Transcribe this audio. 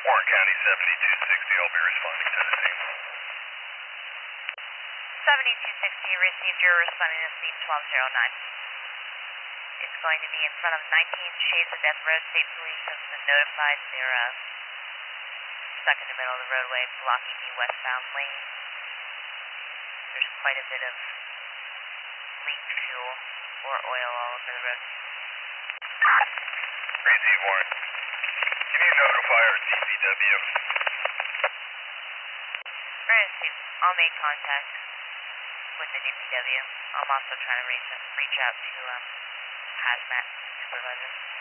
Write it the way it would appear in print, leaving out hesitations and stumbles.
Warren County 7260, I'll be responding to the scene. 7260 received your responding to scene 1209. It's going to be in front of 19 Shades of Death Road. State police have been notified. They're stuck in the middle of the roadway, blocking the westbound lane. There's quite a bit of leaked fuel or oil all over the road. Receive, Warren. Can you notify our DPW? Received. I'll make contact with the DPW. I'm also trying to reach out to Hazmat Supervisor.